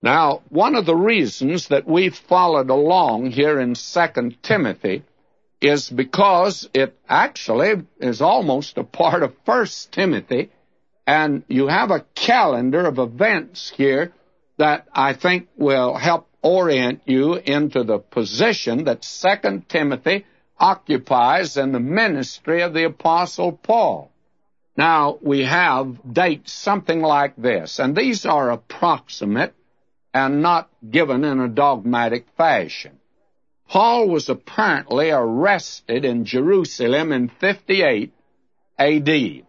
Now, one of the reasons that we've followed along here in 2 Timothy is because it actually is almost a part of 1 Timothy, and you have a calendar of events here that I think will help orient you into the position that 2 Timothy occupies in the ministry of the Apostle Paul. Now, we have dates something like this, and these are approximate and not given in a dogmatic fashion. Paul was apparently arrested in Jerusalem in 58 A.D.,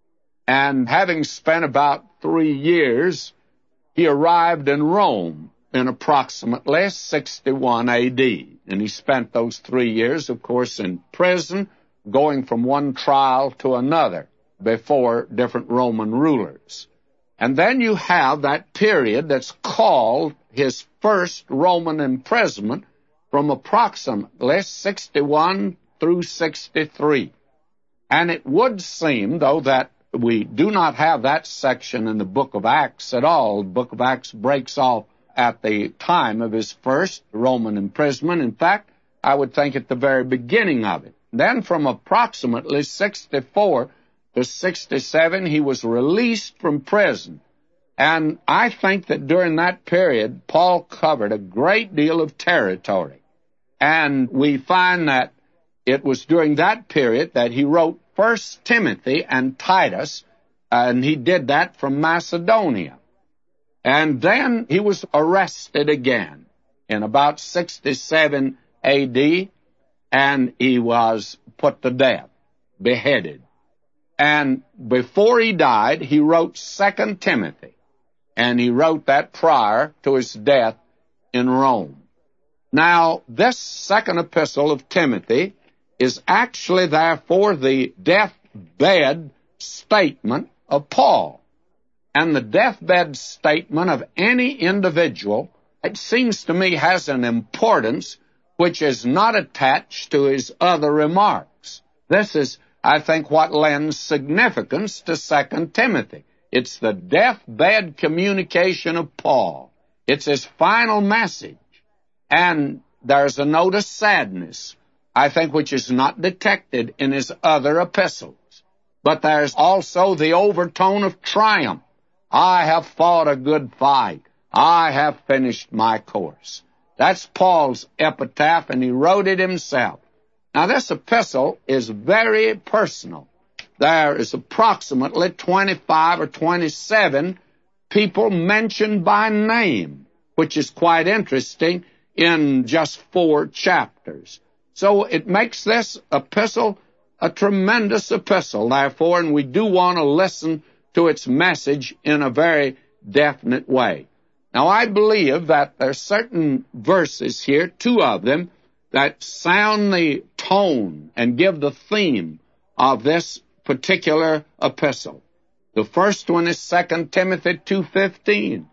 and having spent about 3 years, he arrived in Rome in approximately 61 A.D., and he spent those 3 years, of course, in prison, going from one trial to another before different Roman rulers. And then you have that period that's called his first Roman imprisonment from approximately 61 through 63. And it would seem, though, that we do not have that section in the book of Acts at all. The book of Acts breaks off at the time of his first Roman imprisonment. In fact, I would think at the very beginning of it. Then from approximately 64 to 67, he was released from prison. And I think that during that period, Paul covered a great deal of territory. And we find that it was during that period that he wrote 1 Timothy and Titus, and he did that from Macedonia. And then he was arrested again in about 67 A.D., and he was put to death, beheaded. And before he died, he wrote 2 Timothy, and he wrote that prior to his death in Rome. Now, this second epistle of Timothy is actually, therefore, the deathbed statement of Paul. And the deathbed statement of any individual, it seems to me, has an importance which is not attached to his other remarks. This is, I think, what lends significance to 2 Timothy. It's the deathbed communication of Paul. It's his final message. And there's a note of sadness, I think, which is not detected in his other epistles. But there's also the overtone of triumph. I have fought a good fight. I have finished my course. That's Paul's epitaph, and he wrote it himself. Now, this epistle is very personal. There is approximately 25 or 27 people mentioned by name, which is quite interesting in just 4 chapters. So it makes this epistle a tremendous epistle, therefore, and we do want to listen to its message in a very definite way. Now, I believe that there are certain verses here, 2 of them, that sound the tone and give the theme of this particular epistle. The first one is 2 Timothy 2:15.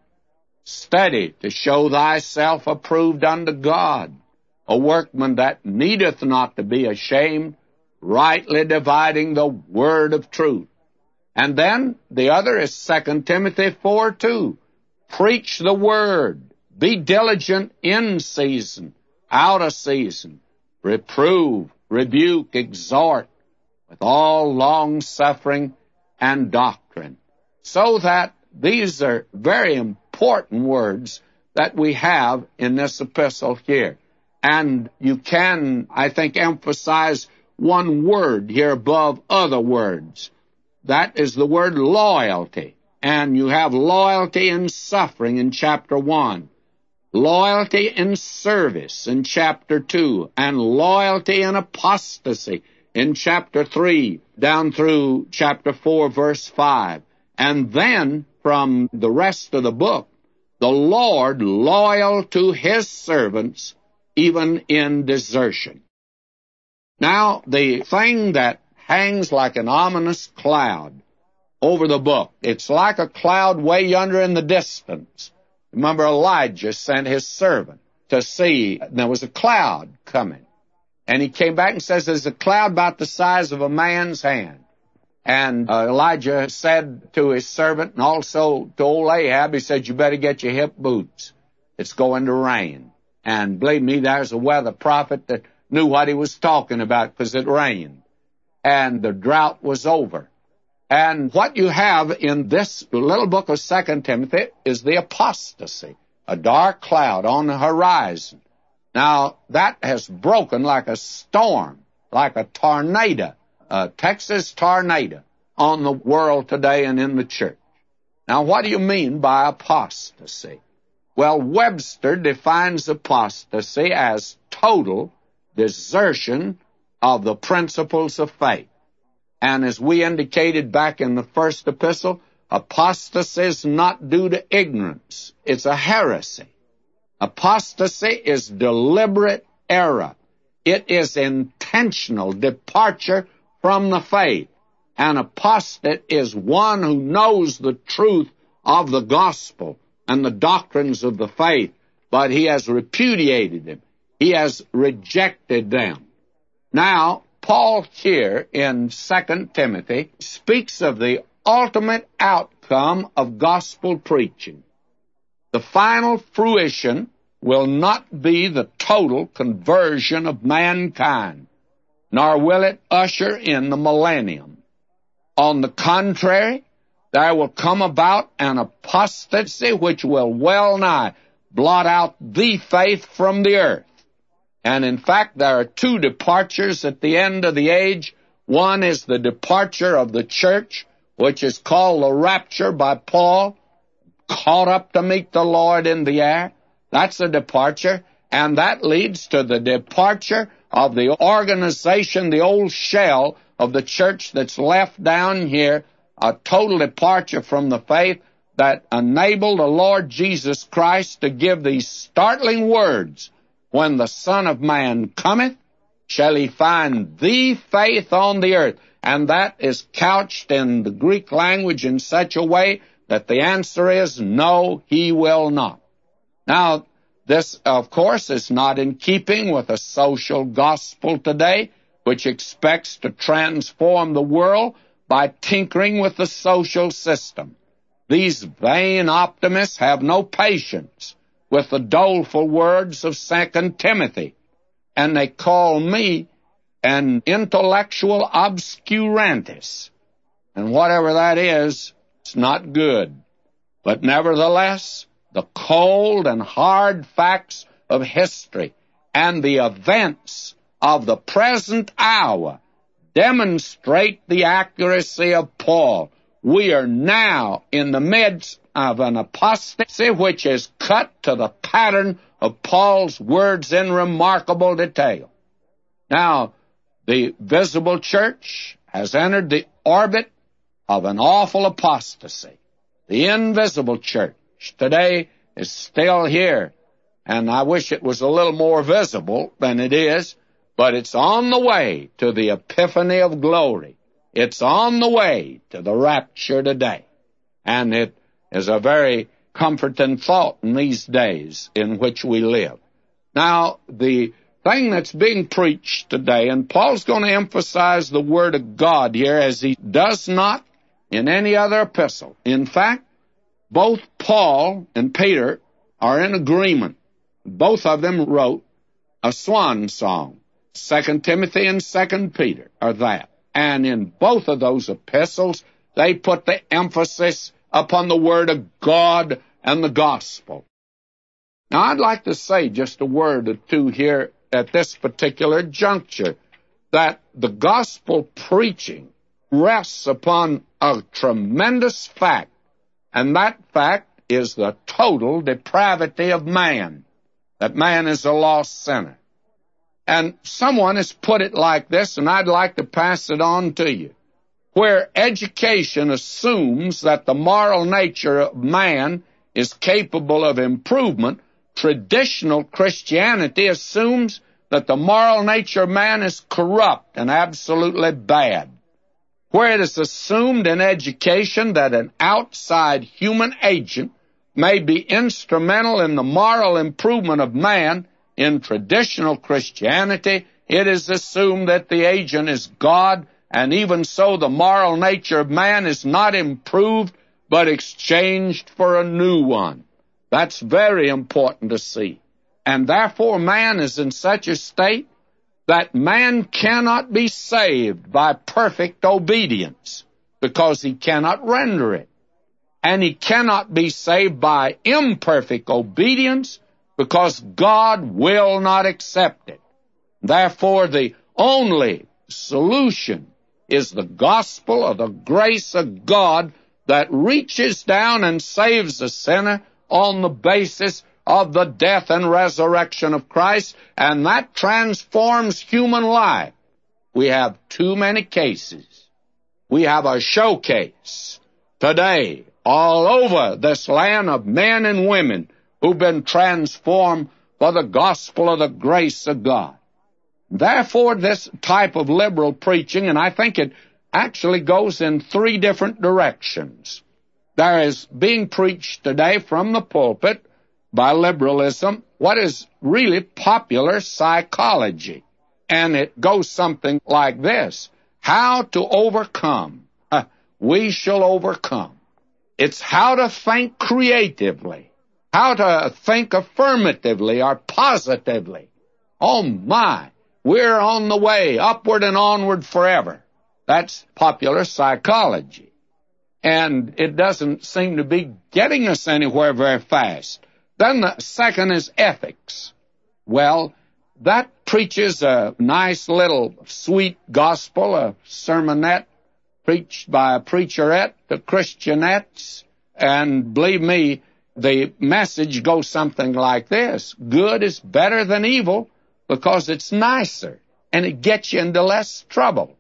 Study to show thyself approved unto God, a workman that needeth not to be ashamed, rightly dividing the word of truth. And then the other is 2 Timothy 4:2. Preach the word. Be diligent in season, out of season. Reprove, rebuke, exhort with all long-suffering and doctrine. So that these are very important words that we have in this epistle here. And you can, I think, emphasize one word here above other words. That is the word loyalty. And you have loyalty in suffering in chapter 1, loyalty in service in chapter 2, and loyalty in apostasy in chapter 3, down through chapter 4, verse 5. And then, from the rest of the book, the Lord loyal to his servants, even in desertion. Now, the thing that hangs like an ominous cloud over the book, it's like a cloud way yonder in the distance. Remember, Elijah sent his servant to see, and there was a cloud coming. And he came back and says, there's a cloud about the size of a man's hand. And Elijah said to his servant, and also to old Ahab, he said, you better get your hip boots. It's going to rain. And believe me, there's a weather prophet that knew what he was talking about, because it rained. And the drought was over. And what you have in this little book of 2 Timothy is the apostasy, a dark cloud on the horizon. Now, that has broken like a storm, like a tornado, a Texas tornado on the world today and in the church. Now, what do you mean by apostasy? Well, Webster defines apostasy as total desertion of the principles of faith. And as we indicated back in the first epistle, apostasy is not due to ignorance. It's a heresy. Apostasy is deliberate error. It is intentional departure from the faith. An apostate is one who knows the truth of the gospel and the doctrines of the faith, but he has repudiated them. He has rejected them. Now, Paul here in 2 Timothy speaks of the ultimate outcome of gospel preaching. The final fruition will not be the total conversion of mankind, nor will it usher in the millennium. On the contrary, there will come about an apostasy which will well nigh blot out the faith from the earth. And in fact, there are two departures at the end of the age. One is the departure of the church, which is called the rapture by Paul, caught up to meet the Lord in the air. That's a departure, and that leads to the departure of the organization, the old shell of the church that's left down here, a total departure from the faith that enabled the Lord Jesus Christ to give these startling words, when the Son of Man cometh, shall he find the faith on the earth? And that is couched in the Greek language in such a way that the answer is no, he will not. Now, this, of course, is not in keeping with a social gospel today, which expects to transform the world by tinkering with the social system. These vain optimists have no patience with the doleful words of 2 Timothy, and they call me an intellectual obscurantis. And whatever that is, it's not good. But nevertheless, the cold and hard facts of history and the events of the present hour demonstrate the accuracy of Paul. We are now in the midst of an apostasy which is cut to the pattern of Paul's words in remarkable detail. Now, the visible church has entered the orbit of an awful apostasy. The invisible church today is still here, and I wish it was a little more visible than it is, but it's on the way to the epiphany of glory. It's on the way to the rapture today. And it is a very comforting thought in these days in which we live. Now, the thing that's being preached today, and Paul's going to emphasize the Word of God here as he does not in any other epistle. In fact, both Paul and Peter are in agreement. Both of them wrote a swan song. 2 Timothy and 2 Peter are that. And in both of those epistles, they put the emphasis upon the Word of God and the gospel. Now, I'd like to say just a word or two here at this particular juncture, that the gospel preaching rests upon a tremendous fact, and that fact is the total depravity of man, that man is a lost sinner. And someone has put it like this, and I'd like to pass it on to you. Where education assumes that the moral nature of man is capable of improvement, traditional Christianity assumes that the moral nature of man is corrupt and absolutely bad. Where it is assumed in education that an outside human agent may be instrumental in the moral improvement of man, in traditional Christianity, it is assumed that the agent is God and even so the moral nature of man is not improved, but exchanged for a new one. That's very important to see. And therefore man is in such a state that man cannot be saved by perfect obedience, because he cannot render it. And he cannot be saved by imperfect obedience, because God will not accept it. Therefore, the only solution is the gospel of the grace of God that reaches down and saves a sinner on the basis of the death and resurrection of Christ, and that transforms human life. We have too many cases. We have a showcase today all over this land of men and women who've been transformed by the gospel of the grace of God. Therefore, this type of liberal preaching, and I think it actually goes in three different directions. There is being preached today from the pulpit by liberalism what is really popular psychology. And it goes something like this: how to overcome. We shall overcome. It's how to think creatively, how to think affirmatively or positively. Oh my, we're on the way, upward and onward forever. That's popular psychology. And it doesn't seem to be getting us anywhere very fast. Then the second is ethics. Well, that preaches a nice little sweet gospel, a sermonette preached by a preacherette to Christianettes. And believe me, the message goes something like this: good is better than evil because it's nicer and it gets you into less trouble.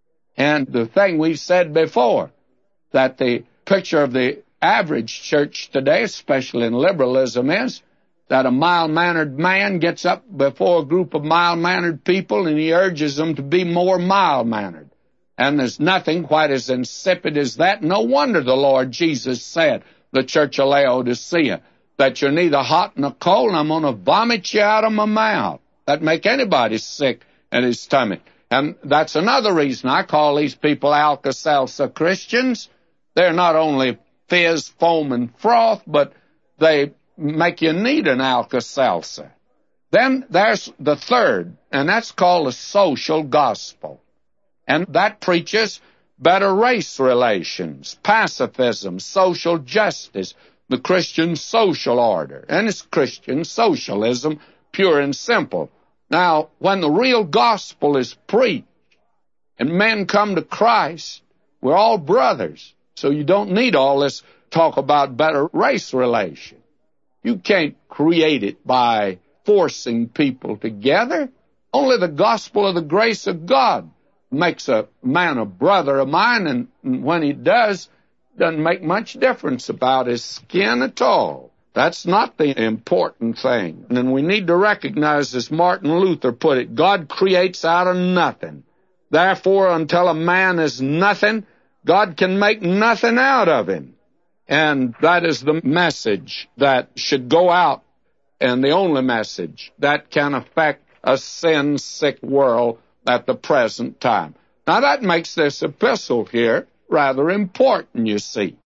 And the thing we've said before, that the picture of the average church today, especially in liberalism, is that a mild-mannered man gets up before a group of mild-mannered people and he urges them to be more mild-mannered. And there's nothing quite as insipid as that. No wonder the Lord Jesus said, the church of Laodicea, that you're neither hot nor cold, and I'm going to vomit you out of my mouth. That'd make anybody sick in his stomach. And that's another reason I call these people Alka-Seltzer Christians. They're not only fizz, foam, and froth, but they make you need an Alka-Seltzer. Then there's the third, and that's called the social gospel. And that preaches better race relations, pacifism, social justice, the Christian social order. And it's Christian socialism, pure and simple. Now, when the real gospel is preached and men come to Christ, we're all brothers. So you don't need all this talk about better race relation. You can't create it by forcing people together. Only the gospel of the grace of God makes a man a brother of mine, and when he doesn't make much difference about his skin at all. That's not the important thing. And we need to recognize, as Martin Luther put it, God creates out of nothing. Therefore, until a man is nothing, God can make nothing out of him. And that is the message that should go out, and the only message that can affect a sin-sick world at the present time. Now, that makes this epistle here rather important, you see.